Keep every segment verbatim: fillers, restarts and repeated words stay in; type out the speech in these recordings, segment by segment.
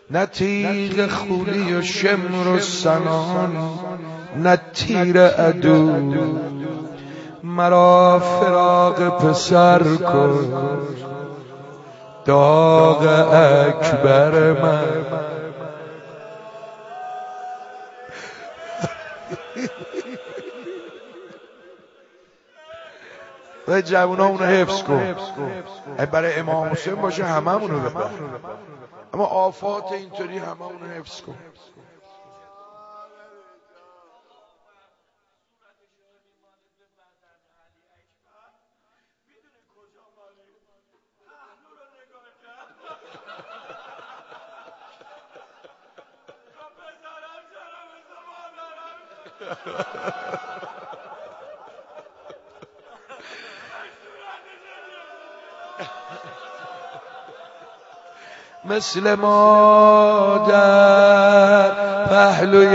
نه تیغ خولی و شمر و سنان، نه تیر عدو. مرا فراق پسر کن، داغ اکبر من. و جوونا اونو حفظ کن. برای امام حسین باشه همه اونو ببر، اما آفات اینطوری همه اونو حفظ کن. مثل مادر پهلوی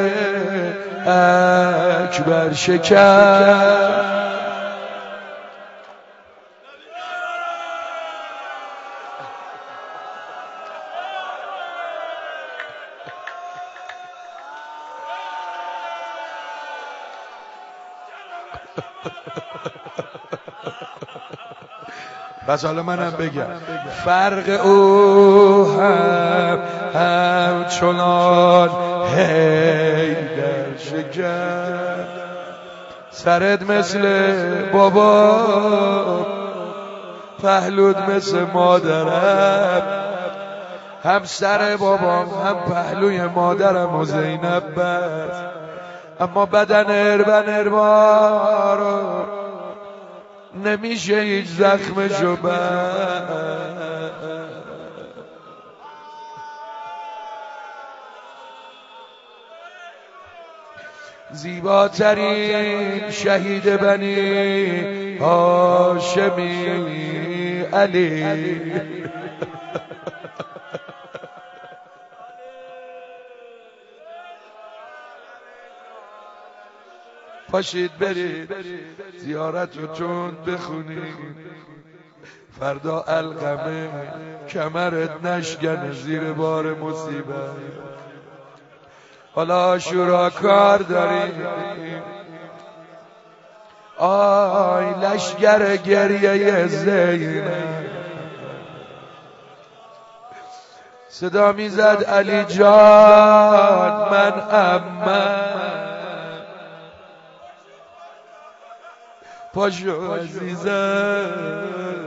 اکبر شکر، بس حالا منم بگم فرق او هم همچنان حیدر شکر. سرت مثل بابا، پهلود مثل مادرم، هم سر بابام هم پهلوی مادرم و زینب بس، اما بدن اربن اربارو نمیشه هیچ زخمشو بر. زیباترین شهید بنی هاشمی علی. پاشید برید زیارتتون بخونید، فردا القمه کمرت نشکنه زیر بار مصیبت. حالا عاشورا کار داریم، آی لشگر گریه زینب. صدا میزد علی جان من امم، پاشو عزیزم.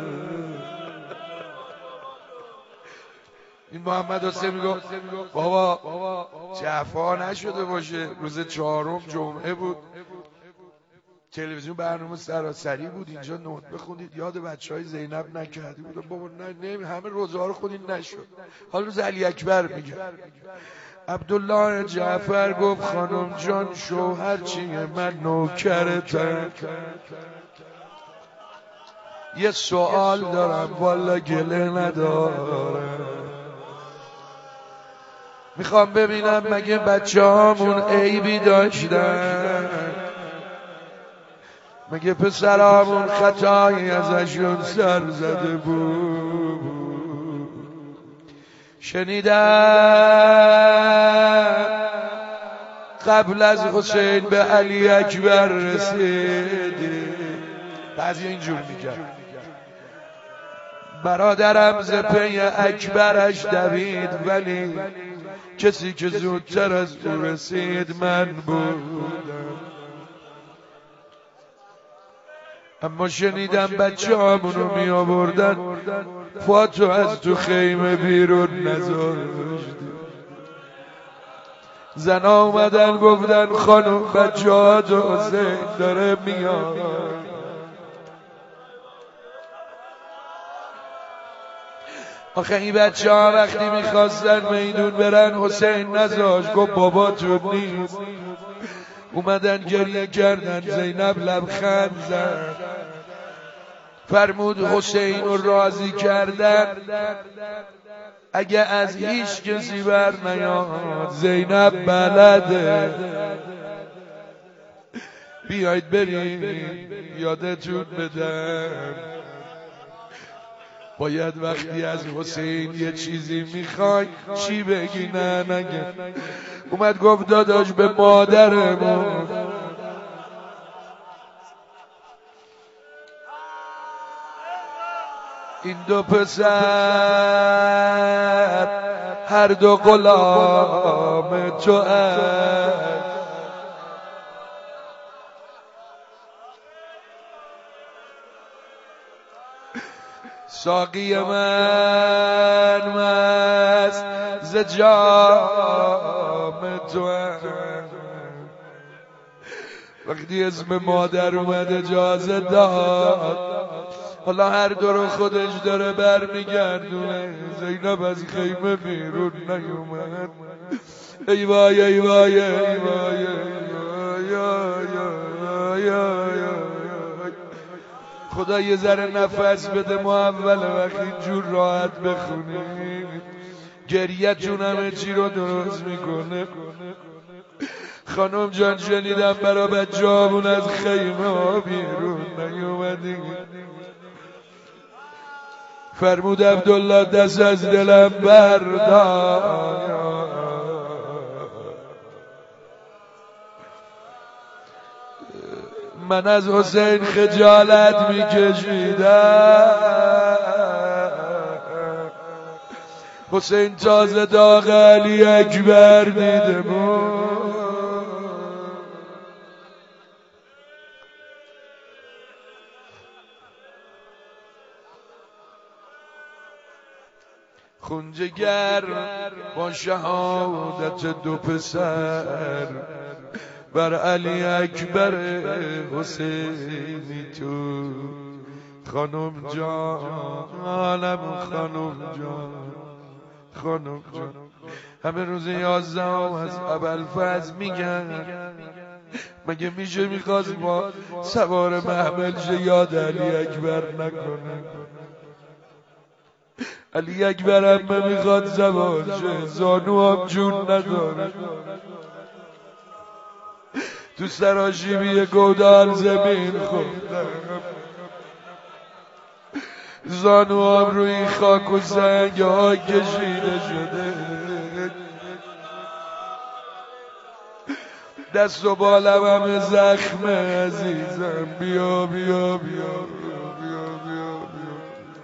این محمد حسین میگو بابا جفا نشده باشه. روز چهارم جمعه بود، تلویزیون برنامه سراسری بود، اینجا نوت بخونید یاد بچه های زینب نکردی بود. بابا نه نه همه روزه ها رو خونید نشد. حالا روز علی اکبر میگه عبدالله جعفر گفت خانم جان شوهر چیه من نوکرتم، یه سوال دارم والا گله ندارم، میخوام ببینم مگه بچه هامون عیبی داشتن، مگه پسرامون خطایی ازشون سر زده بود. شنیدم قبل از حسین به علی اکبر رسید. بعضی اینجور میگن برادرم ز پی اکبرش دوید، ولی کسی که زودتر از او رسید من بودم. اما شنیدم بچه همونو می آوردن، فاتو از تو خیمه بیرون نذاشتی. زنا اومدن گفتن خانم بچه ها تو حسین داره میاد. آخه این بچه ها وقتی میخواستن میدون برن حسین نذاشت، گفت بابا تو نیست. اومدن گریه کردن، زینب لبخند زد، فرمود حسین رو راضی کردن اگه از هیچ کسی بر نیاد زینب بلده. بیایید بریم یادتون بدم باید وقتی از حسین یه چیزی میخوای چی بگی نه نگه. اومد گفت داداش به مادرمون این دو پسر هر دو غلام تو هست. ساقی من مست ز جام تو هست. وقتی اسم مادر اومد اجازه داد، حالا هر دو رو خودش داره برمیگردونه. زینب از خیمه بیرون نیومد. ای وای ای وای ای وای خدا یه ذره نفس بده ما اول وقت اینجور راحت بخونیم. گریه جون همه چی رو درست میکنه. خانم جان شنیدم برا بچه‌هامون از خیمه ها بیرون نیومدی. فرمود عبدالله دست از دلم بردار. من از حسین خجالت میکشیدم. حسین تازه داغ علی اکبر دیده بود. خونجگر با شهادت دو پسر بر علی اکبر حسینی تو. خانم جانم خانم جان خانم جان همه روز یازدهم از ابوالفضل میگن مگه میشه میخواست ما سوار محمل شه یاد علی اکبر نکنه. علی اکبر هم میخواد سوار شه زانو هم جون نداره. تو سراشیبی گودال زمین خوردم. زانو هم روی خاک و سنگ ها کشیده شده. دست و بالم همه زخمه عزیزم. بیا بیا بیا بیا بیا بیا بیا.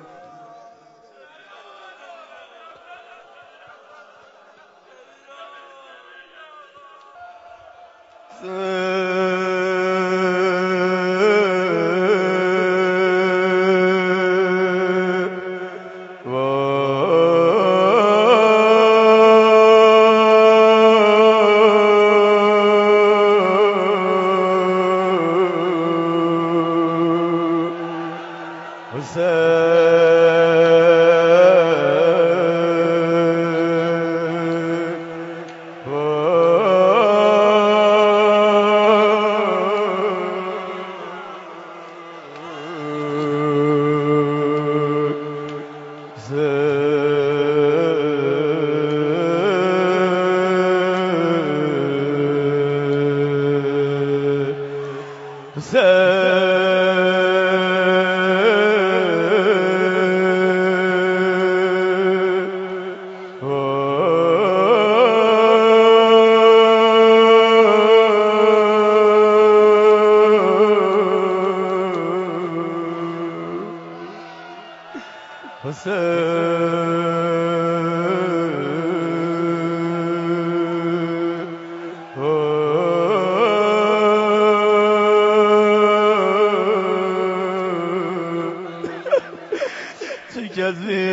چه کسی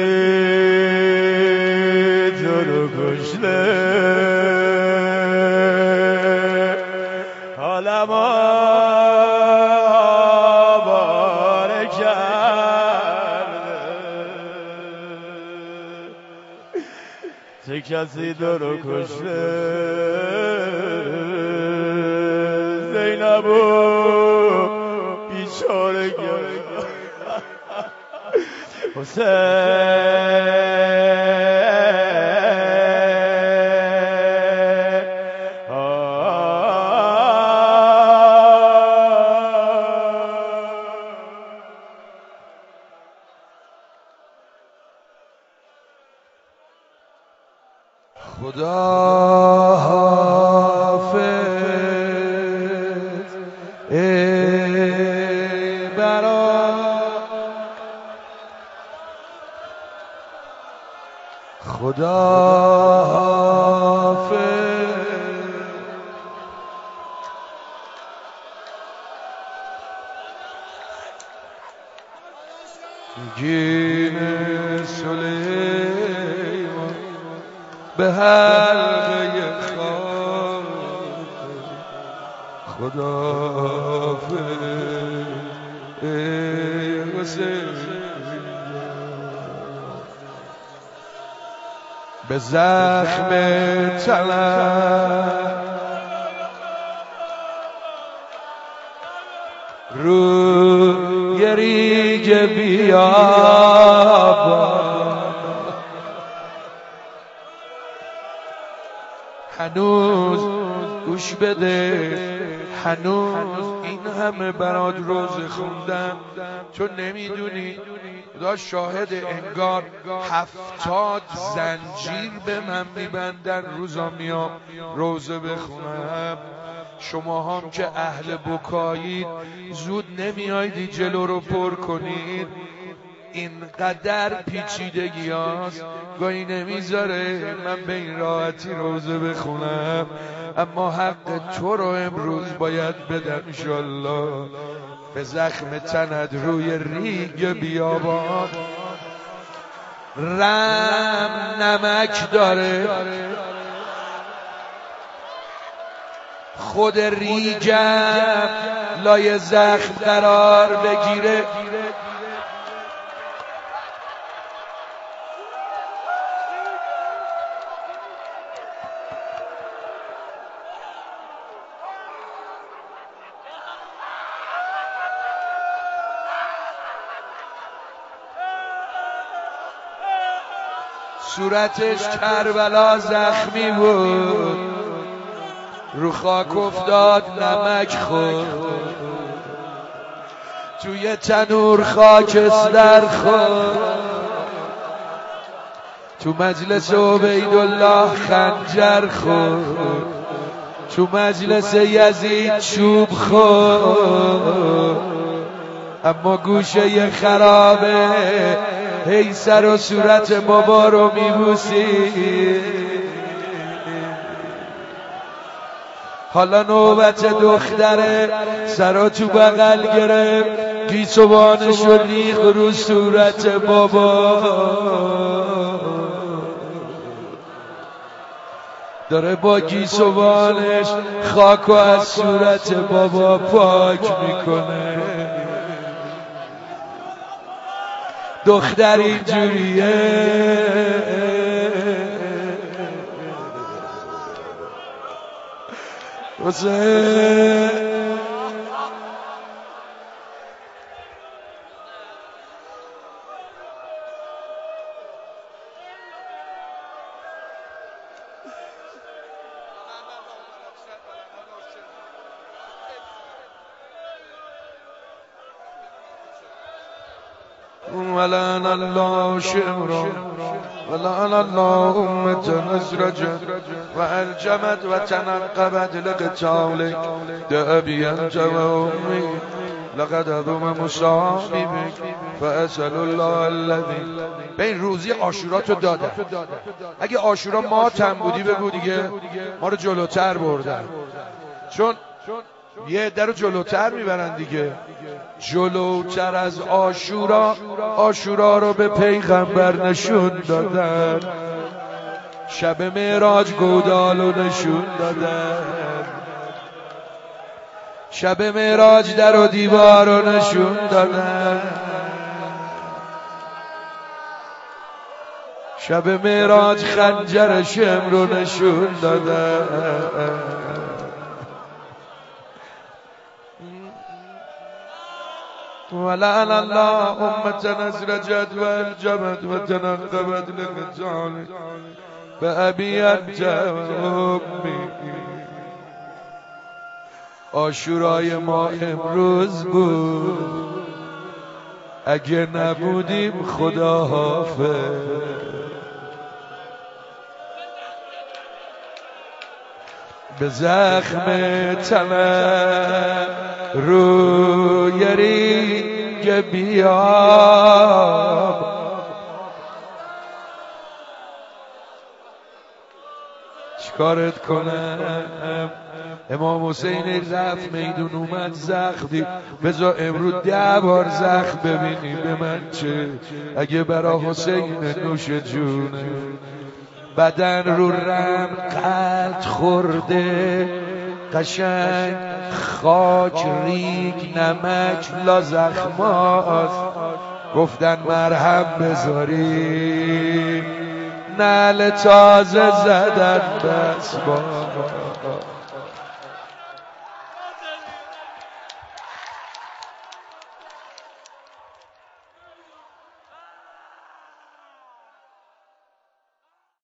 تو رو کشته حالم آواره کرده. چه کسی تو رو کشته زینبو بیچاره کرده. حسین خدا حافظ ای برا خدا حافظ گین سلیمان به حلقه خاک خدا حافظ ای حسین به زخم طلب روی ریگ بیابان هنوز گوش بده هنوز این همه برات روزه خوندم تو نمیدونی خدا شاهد انگار هفتاد زنجیر به من میبندن روزا میام روزه بخونم شما هم که اهل بکایید زود نمیایدی جلو رو پر کنید اینقدر پیچیدگی هاست گاهی نمیذاره من به این راحتی روزه بخونم اما حق تو رو امروز باید بدم انشالله به زخم تنت روی ریگ بیابان رم نمک داره خود ریگم لای زخم قرار بگیره صورتش کربلا زخمی بود رو خاک افتاد نمک خورد توی تنور خاکستر خورد تو مجلس عبیدالله خنجر خورد تو مجلس یزید چوب خورد اما گوشه خرابه هی سر و صورت بابا رو میبوسی حالا نوبت دختره سر تو بغل گرفت گیسوانش رو ریخ رو صورت بابا داره با گیسوانش خاکو از صورت بابا پاک میکنه دختر اینجوریه حسین ولعن الله شمرا ولعن الله أمة نزرجت وألجمت وتنقبت لقتالك دأبي أنت وأمي لقد أظم مصابي بك فأسأل الله الذي به این روزی عاشورا تو دادن اگه عاشورا ماتم بودی بگو دیگه ما رو جلوتر بردن چون یه عده رو جلوتر میبرن دیگه جلوتر از عاشورا عاشورا رو به پیغمبر نشون دادن شب معراج گودالو نشون دادن شب معراج در و دیوار رو نشون دادن شب معراج خنجر شم رو نشون دادن ولعن الله أمة نزرجت والجمت وتنقبت لقتالك بأبي أنت وأمي عاشورای ما امروز بود اگه نبودیم خدا حافظ به زخم طمع روی ریگ بیام چیکارت کنم امام حسین رفت میدون اومد زخم دید بذار امروز ده بار زخم ببینی به من چه اگه برا حسین نوش جونه بدن رو رم قلط خورده قشنگ خاک ریگ نمک لا زخماست گفتن مرهم بذاری نعل تازه زدن بس با